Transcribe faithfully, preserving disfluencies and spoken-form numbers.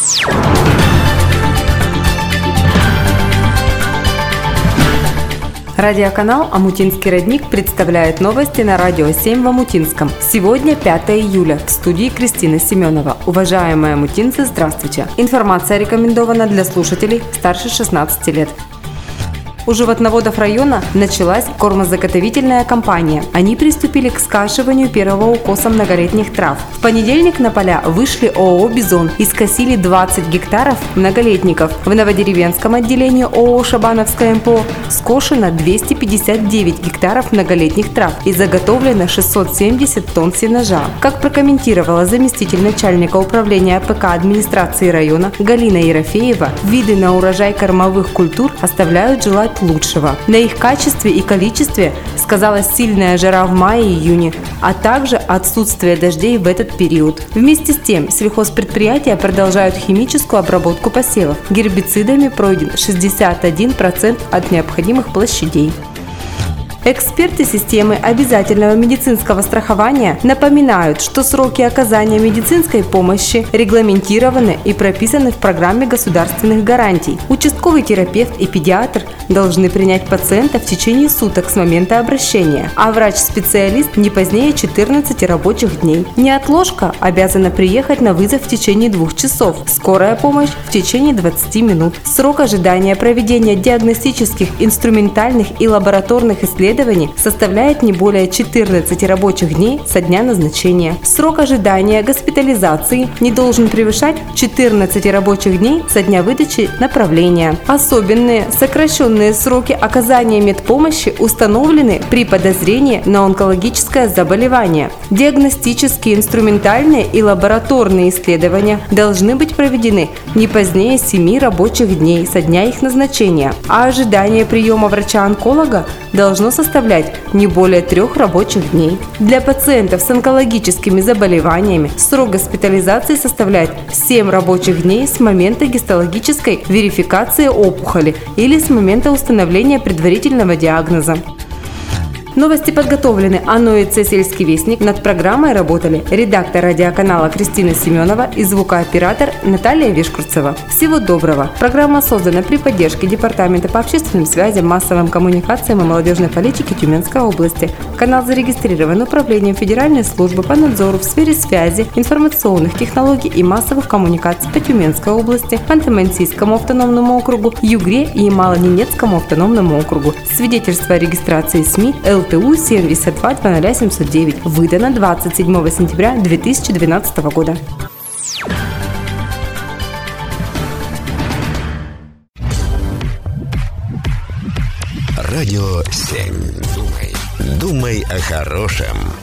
Радиоканал «Омутинский родник» представляет новости на Радио семь в Омутинском. Сегодня пятое июля. В студии Кристина Семенова. Уважаемые омутинцы, здравствуйте. Информация рекомендована для слушателей старше шестнадцати лет. У животноводов района началась кормозаготовительная кампания. Они приступили к скашиванию первого укоса многолетних трав. В понедельник на поля вышли ООО «Бизон» и скосили двадцать гектаров многолетников. В Новодеревенском отделении ООО «Шабановское МПО» скошено двести пятьдесят девять гектаров многолетних трав и заготовлено шестьсот семьдесят тонн сенажа. Как прокомментировала заместитель начальника управления АПК администрации района Галина Ерофеева, виды на урожай кормовых культур оставляют желать лучшего. На их качестве и количестве сказалась сильная жара в мае-июне, а также отсутствие дождей в этот период. Вместе с тем, сельхозпредприятия продолжают химическую обработку посевов. Гербицидами пройден шестьдесят один процент от необходимых площадей. Эксперты системы обязательного медицинского страхования напоминают, что сроки оказания медицинской помощи регламентированы и прописаны в программе государственных гарантий. Участковый терапевт и педиатр должны принять пациента в течение суток с момента обращения, а врач-специалист не позднее четырнадцати рабочих дней. Неотложка обязана приехать на вызов в течение двух часов, скорая помощь в течение двадцати минут. Срок ожидания проведения диагностических, инструментальных и лабораторных исследований составляет не более четырнадцати рабочих дней со дня назначения. Срок ожидания госпитализации не должен превышать четырнадцати рабочих дней со дня выдачи направления. Особенные сокращенные сроки оказания медпомощи установлены при подозрении на онкологическое заболевание. Диагностические, инструментальные и лабораторные исследования должны быть проведены не позднее семи рабочих дней со дня их назначения, а ожидание приема врача-онколога должно составлять не более трех рабочих дней. Для пациентов с онкологическими заболеваниями срок госпитализации составляет семь рабочих дней с момента гистологической верификации опухоли или с момента установления предварительного диагноза. Новости подготовлены АНО ИЦ «Сельский вестник». Над программой работали редактор радиоканала Кристина Семенова и звукооператор Наталья Вишкурцева. Всего доброго! Программа создана при поддержке Департамента по общественным связям, массовым коммуникациям и молодежной политике Тюменской области. Канал зарегистрирован Управлением Федеральной службы по надзору в сфере связи, информационных технологий и массовых коммуникаций по Тюменской области, Ханты-Мансийскому автономному округу, Югре и Ямало-Ненецкому автономному округу. Свидетельство о регистрации СМИ эл тэ у семьдесят два две ноль семьсот девять выдано двадцать седьмого сентября две тысячи двенадцатого года. Радио семь. Думай, думай о хорошем.